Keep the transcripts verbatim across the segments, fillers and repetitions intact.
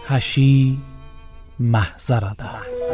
هشی محضرده.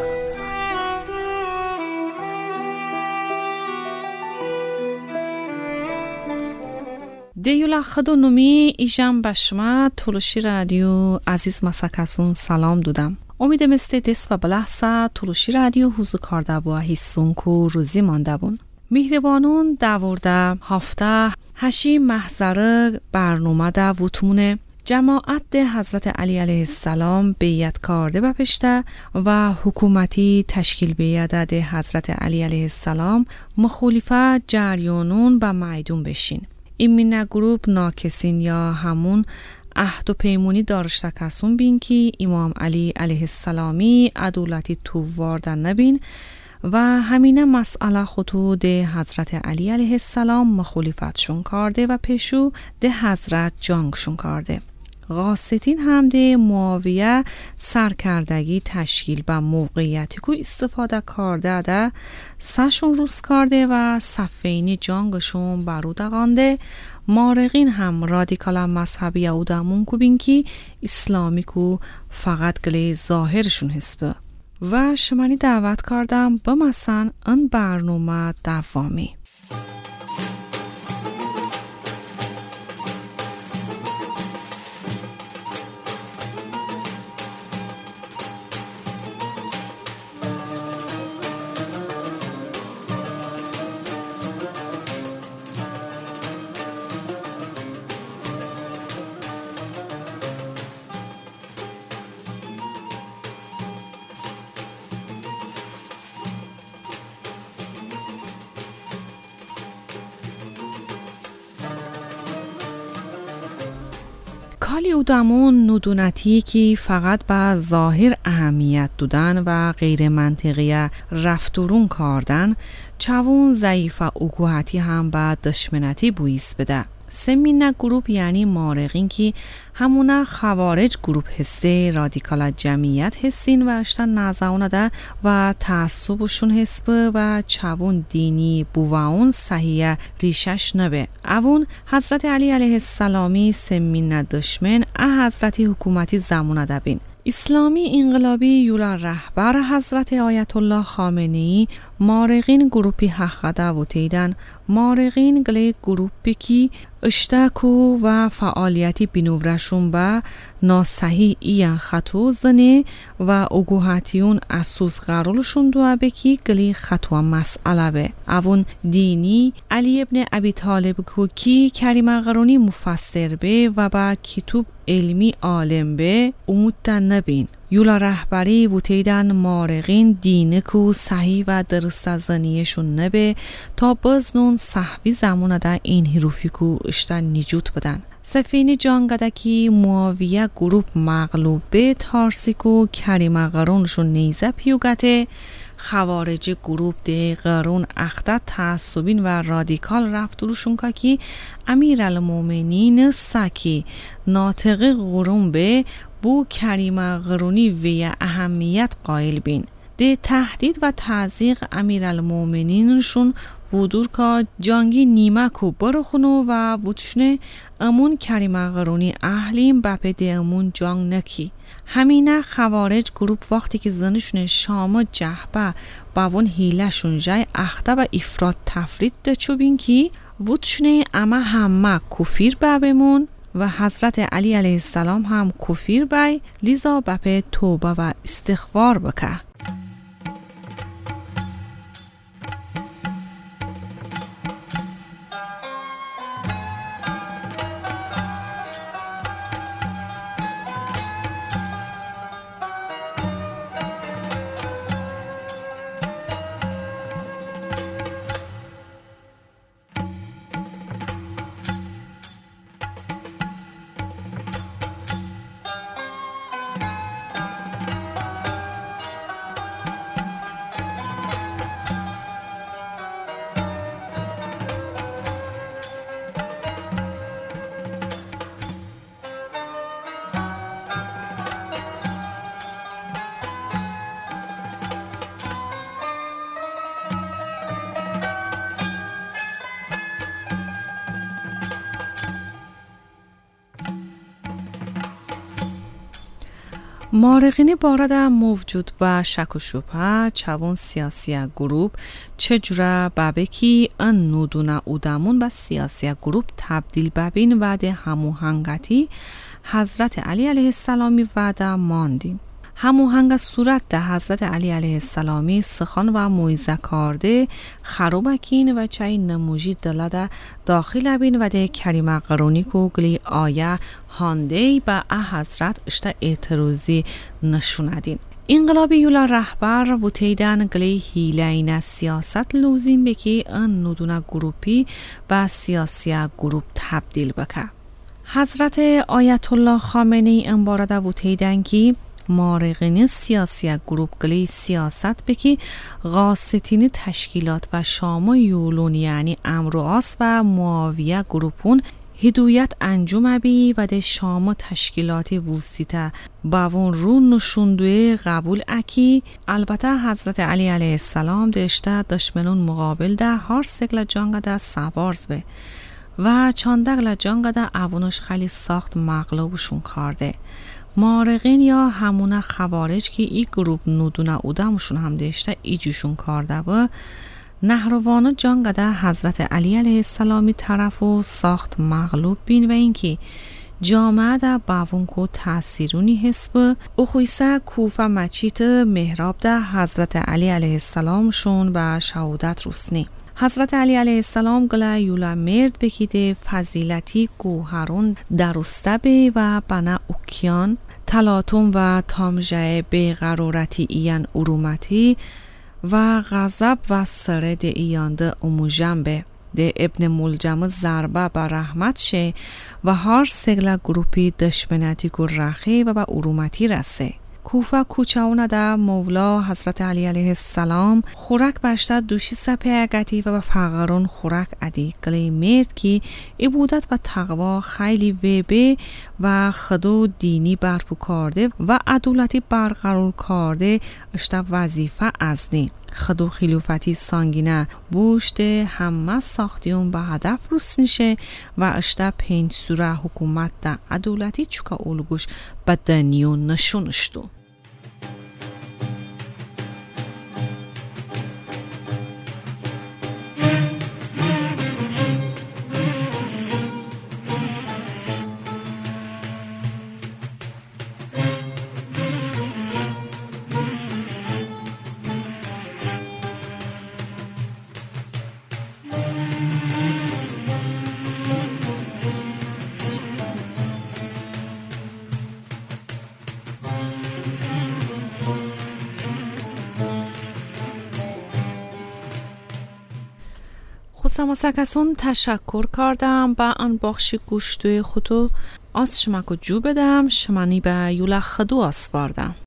دیولا خدو نومی ایجام بشما تولوشی رادیو عزیز مساکسون سلام دودم. امیدم است دست و بلحظه تولوشی رادیو حضور کرده با حسون کو روزی مانده بون. مهربانون داورده هفته هشی محضره برنامه دا وطمونه جماعت ده حضرت علی علیه السلام بیعت کرده بپشته و حکومتی تشکیل بیعت ده حضرت علی علیه السلام مخالفه جریانون به میدون بشین. این مینه گروپ ناکسین یا همون عهد و پیمونی داشته کسون بین که امام علی علیه السلامی عدالتی تو وارده نبین و همینه مسئله خطو ده حضرت علی علیه السلام مخالفتشون کرده و پیشو ده حضرت جنگشون کرده. غاستین هم ده معاویه سرکردگی تشکیل و موقعیتی که استفاده کرده ده سشون روز کرده و صفینی جنگشون برودگانده. مارقین هم رادیکال مذهبی یهودامون کو بین که اسلامی کو فقط گلی ظاهرشون حسبه و شمانی دعوت کردم به مثلا ان برنامه دوامی. کالی اودامون ندونتی که فقط با ظاهر اهمیت دودن و غیر منطقی رفتورون کردن چوون ضعیف و اگوهتی هم با دشمنتی بویس بده. سمینه گروپ یعنی مارقین که همونه خوارج گروپ حسه رادیکال جمعیت حسین و اشتن نازاونه ده و تعصبشون حسبه و چوون دینی بوواون صحیح ریشش نبه. اون حضرت علی علیه السلامی سمینه دشمن اه حضرتی حکومتی زمونه ده بین. اسلامی انقلابی یولا رهبر حضرت آیت الله خامنه‌ای مارقین گروپی حقده و تیدن مارقین گلی گروپی کی اشتاکو و فعالیتی بینورشون با ناسحی این خطو زنه و اگوهاتیون اسوس قرارشون دو بکی گلی خطو مسئله به. اون دینی علی ابن ابی طالب کو کی کریم قرونی مفسر به و با کتب علمی عالم به امودتن نبین. یولا رهبری و تیدن مارقین دینه کو صحیح و درست زنیشون نبه تا بزنون صحبی زمونه ده این حروفی کو اشتن نجوت بدن. سفینی جانگده که معاویه گروپ مغلوبه تارسی کو کریم قرونشون نیزه پیوگته خوارج گروپ ده قرون اخته تعصبین و رادیکال رفتورشون که که امیر المومنین سکی ناطق قرون به بو کریم قرونی وی اهمیت قائل بین. ده تهدید و تعذیق امیر المومنینشون ودور که جانگی نیمه کو برخونو و ودشنه امون کریم قرونی اهلیم بپه ده امون جانگ نکی. همینه خوارج گروپ وقتی که زنشون شام جهبه با اون هیلشون جای اخته و افراد تفرید ده چوبین که ودشنه اما همه کفیر بابمون و حضرت علی علیه السلام هم کفیر بای لیزا بپه توبه و استغفار بکه. مارغینی بارد موجود با شک و شبه چوون سیاسی گروپ چجوره بابکی ان نودونه اودامون با سیاسی گروپ تبدیل ببین وعده هموهنگتی حضرت علی علیه السلامی وعده ماندیم. هموهنگ صورت ده حضرت علی علیه السلامی سخن و موعظه کارده خروبکین و چای نموجی دلده داخل بین و ده کریمه قرونی کو گلی آیه هانده با اه حضرت اشتا اعتراضی نشوندین. انقلابی یولا رهبر و تیدن گلی هیلین سیاست لوزین بکی ان نودونه گروپی با سیاسی گروپ تبدیل بکه. حضرت آیت الله خامنه‌ای انبارده و تیدن کی مارغینی سیاسی گروپ گلی سیاست بکی غاستین تشکیلات و شاما یولون یعنی امر و آس و معاویه گروپون هدایت انجام بی و ده شاما تشکیلاتی وسیطه باون رو نشوندوی قبول اکی. البته حضرت علی علیه السلام دشته دشمنون مقابل ده هر سگل جانگ ده سبارز به و چاندگل جانگ ده اوونش خیلی ساخت مغلوبشون کرده. مارغین یا همون خوارج که ای گروپ نودونه اودمشون هم داشته ایجوشون کرده و نهروانو جانگده حضرت علی علیه السلامی طرف و ساخت مغلوب بین و اینکه جامعه ده باون کو تأثیرونی حسب او خویسه کوفه مچیت محراب ده حضرت علی علیه السلام شون و شهودت روسنی. حضرت علی علیه السلام گله یولا مرد بکیده فضیلتی گوهرون درسته بی و بنا اوکیان تلاتون و تامجه بیقرارتی ایان ارومتی و غضب و سرد ایان ده اموجم به ده ابن ملجم ضربه به رحمت شه و هر سگل گروپی دشمنتی گر رخی و به ارومتی رسه. کوفه کوچاونه ده مولا حضرت علی علیه السلام خورک بشته دوشی سپه اگتی و به فقرون خورک ادی گلی مرد که عبودت و تقوا خیلی ویبه و خدو دینی برپو کرده و عدالتی برقرار کرده اشتا وظیفه ازنی خدو خلوفتی سانگینه بوشته همه ساختیون به هدف روس نیشه و اشتا پنج سوره حکومت ده عدالتی چوکا اولگوش به دنیون نشونشتو. سماسکسون تشکر کردم با آن بخش گوشتوی خودو آس شمکو جو بدم شمانی به یولا خدو آسواردم.